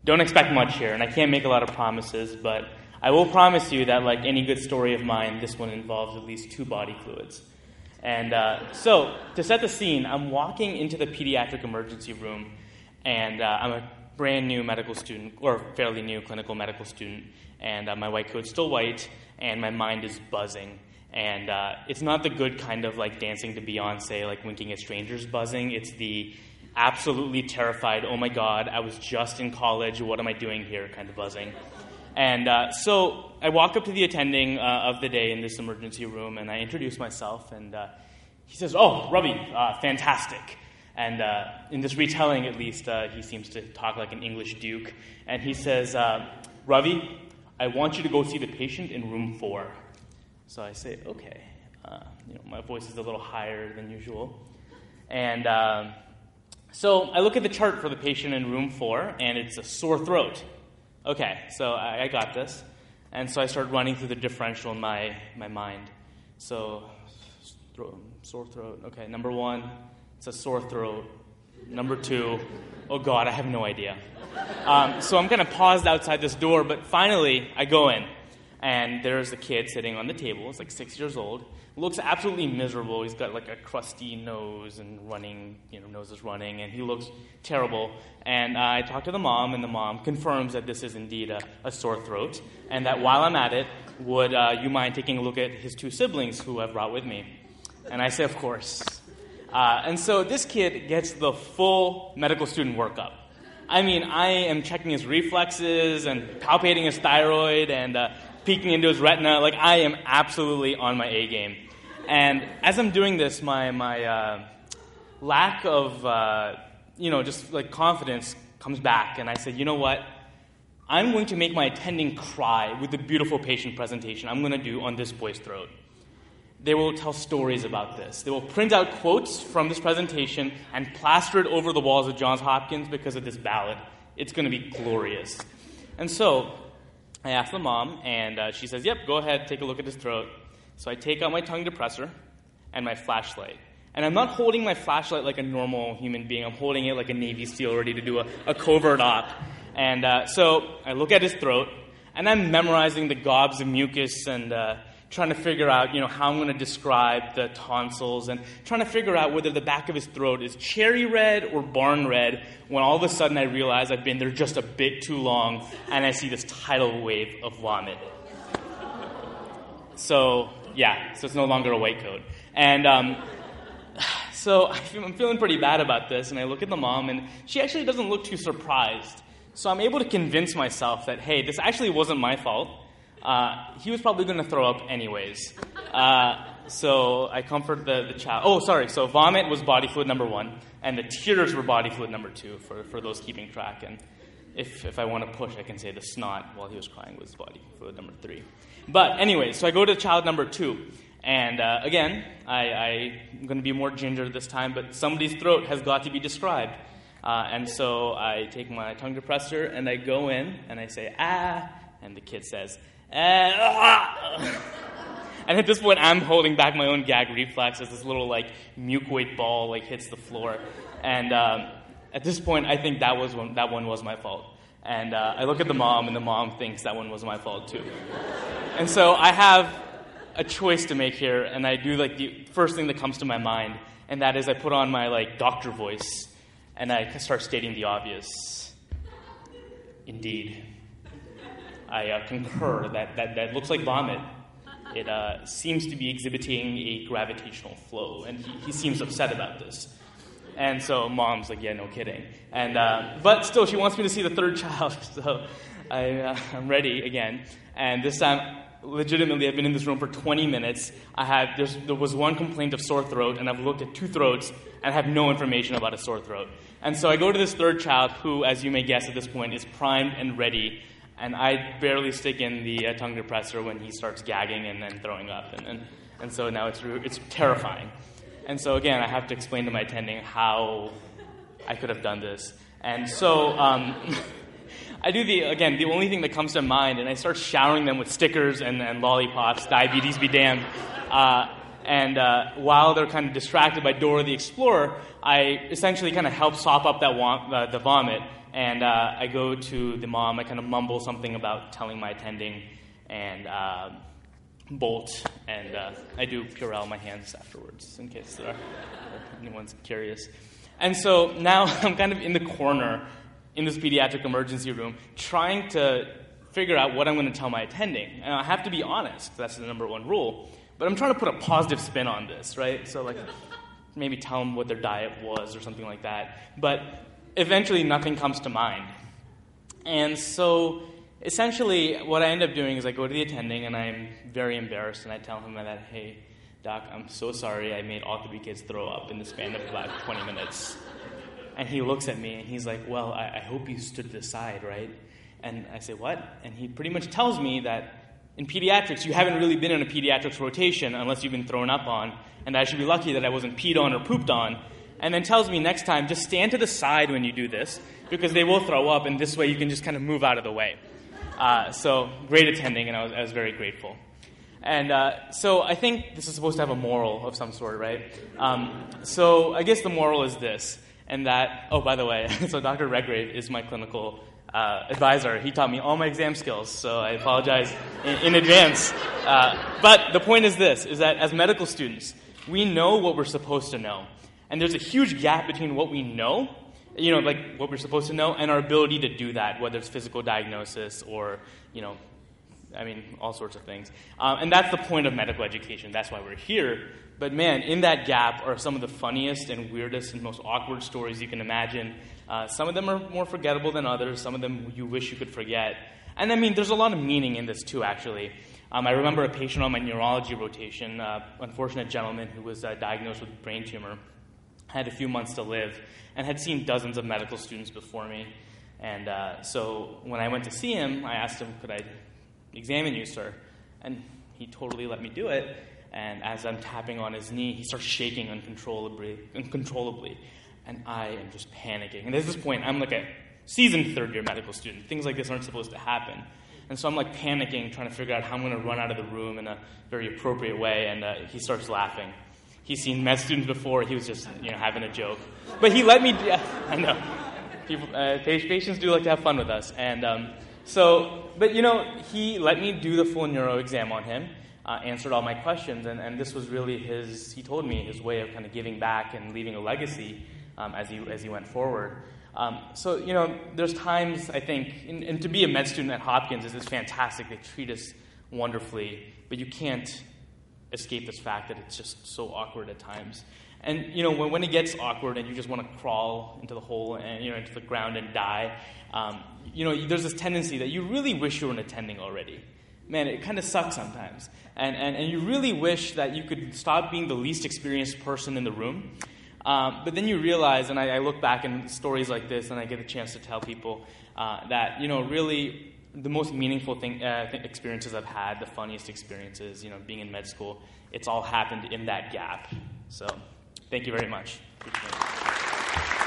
don't expect much here, and I can't make a lot of promises, but I will promise you that, like any good story of mine, this one involves at least 2 body fluids. And so, to set the scene, I'm walking into the pediatric emergency room, and I'm a brand new medical student, or fairly new clinical medical student, and my white coat's still white, and my mind is buzzing. And it's not the good kind of like dancing to Beyonce, like winking at strangers buzzing. It's the absolutely terrified, oh my God, I was just in college, what am I doing here kind of buzzing. And so I walk up to the attending of the day in this emergency room, and I introduce myself, and he says, "Oh, Ravi, fantastic." And in this retelling, at least, he seems to talk like an English duke. And he says, "Ravi, I want you to go see the patient in room 4. So I say, "Okay." My voice is a little higher than usual. And so I look at the chart for the patient in room 4, and it's a sore throat. Okay, so I got this. And so I start running through the differential in my mind. So, sore throat. Okay, number 1, it's a sore throat. Number 2, oh God, I have no idea. So I'm kind of paused outside this door, but finally I go in. And there's a kid sitting on the table. He's like 6 years old. Looks absolutely miserable. He's got like a crusty nose and running, nose is running, and he looks terrible. And I talk to the mom, and the mom confirms that this is indeed a sore throat, and that while I'm at it, would you mind taking a look at his 2 siblings who I've brought with me? And I say, of course. And so this kid gets the full medical student workup. I mean, I am checking his reflexes and palpating his thyroid and peeking into his retina. Like, I am absolutely on my A game. And as I'm doing this, my lack of, just like confidence comes back. And I said, you know what? I'm going to make my attending cry with the beautiful patient presentation I'm going to do on this boy's throat. They will tell stories about this. They will print out quotes from this presentation and plaster it over the walls of Johns Hopkins because of this ballot. It's going to be glorious. And so I asked the mom, and she says, yep, go ahead, take a look at his throat. So I take out my tongue depressor and my flashlight. And I'm not holding my flashlight like a normal human being. I'm holding it like a Navy SEAL ready to do a covert op. And so I look at his throat, and I'm memorizing the gobs of mucus and trying to figure out, how I'm going to describe the tonsils and trying to figure out whether the back of his throat is cherry red or barn red, when all of a sudden I realize I've been there just a bit too long, and I see this tidal wave of vomit. So it's no longer a white coat. And so I'm feeling pretty bad about this, and I look at the mom, and she actually doesn't look too surprised. So I'm able to convince myself that, hey, this actually wasn't my fault. He was probably going to throw up anyways. So I comfort the child. Oh, sorry. So vomit was body fluid number 1, and the tears were body fluid number 2 for those keeping track. And if I want to push, I can say the snot while he was crying was body fluid number 3. But anyway, so I go to child number 2. And again, I'm going to be more ginger this time, but somebody's throat has got to be described. And so I take my tongue depressor, and I go in, and I say, ah, and the kid says, ah. And at this point, I'm holding back my own gag reflex as this little, mucoid ball, hits the floor. And at this point, I think that one was my fault. And I look at the mom, and the mom thinks that one was my fault, too. And so I have a choice to make here, and I do, the first thing that comes to my mind, and that is I put on my, doctor voice, and I start stating the obvious. Indeed. I concur that looks like vomit. It seems to be exhibiting a gravitational flow, and he seems upset about this. And so mom's like, yeah, no kidding. And but still, she wants me to see the third child, so I'm ready again. And this time, legitimately, I've been in this room for 20 minutes. There was one complaint of sore throat, and I've looked at 2 throats, and I have no information about a sore throat. And so I go to this third child, who, as you may guess at this point, is primed and ready. And I barely stick in the tongue depressor when he starts gagging and then throwing up. And so now it's terrifying. And so, again, I have to explain to my attending how I could have done this. And so I do the only thing that comes to mind, and I start showering them with stickers and lollipops, diabetes be damned. And while they're kind of distracted by Dora the Explorer, I essentially kind of help sop up the vomit and I go to the mom. I kind of mumble something about telling my attending, and bolt, and I do Purell my hands afterwards, in case anyone's curious. And so now I'm kind of in the corner in this pediatric emergency room trying to figure out what I'm going to tell my attending. And I have to be honest. That's the number one rule. But I'm trying to put a positive spin on this, right? So like maybe tell them what their diet was or something like that. But eventually nothing comes to mind. And so essentially what I end up doing is I go to the attending and I'm very embarrassed and I tell him that, hey, Doc, I'm so sorry I made all 3 kids throw up in the span of about 20 minutes. And he looks at me and he's like, well, I hope you stood to the side, right? And I say, what? And he pretty much tells me that in pediatrics, you haven't really been in a pediatrics rotation unless you've been thrown up on, and I should be lucky that I wasn't peed on or pooped on. And then tells me next time, just stand to the side when you do this, because they will throw up, and this way you can just kind of move out of the way. So great attending, and I was very grateful. And so I think this is supposed to have a moral of some sort, right? So I guess the moral is this, and that, oh, by the way, so Dr. Redgrave is my clinical advisor. He taught me all my exam skills, so I apologize in advance. But the point is this, is that as medical students, we know what we're supposed to know. And there's a huge gap between what we know, like what we're supposed to know, and our ability to do that, whether it's physical diagnosis or, all sorts of things. And that's the point of medical education. That's why we're here. But man, in that gap are some of the funniest and weirdest and most awkward stories you can imagine. Some of them are more forgettable than others. Some of them you wish you could forget. And there's a lot of meaning in this too, actually. I remember a patient on my neurology rotation, unfortunate gentleman who was diagnosed with a brain tumor, had a few months to live, and had seen dozens of medical students before me. And so when I went to see him, I asked him, could I examine you, sir? And he totally let me do it. And as I'm tapping on his knee, he starts shaking uncontrollably. And I am just panicking. And at this point, I'm like a seasoned third-year medical student. Things like this aren't supposed to happen. And so I'm like panicking, trying to figure out how I'm going to run out of the room in a very appropriate way. And he starts laughing. He's seen med students before. He was just, having a joke. But he let me, I know. Patients do like to have fun with us. And he let me do the full neuro exam on him. Answered all my questions, and this was really he told me, his way of kind of giving back and leaving a legacy as he went forward. There's times, I think, and to be a med student at Hopkins is fantastic. They treat us wonderfully, but you can't escape this fact that it's just so awkward at times. And, when it gets awkward and you just want to crawl into the hole and, into the ground and die, there's this tendency that you really wish you were an attending already. Man, it kind of sucks sometimes. And you really wish that you could stop being the least experienced person in the room. But then you realize, and I look back in stories like this, and I get a chance to tell people that, really the most meaningful experiences I've had, the funniest experiences, being in med school, it's all happened in that gap. So thank you very much. Appreciate it.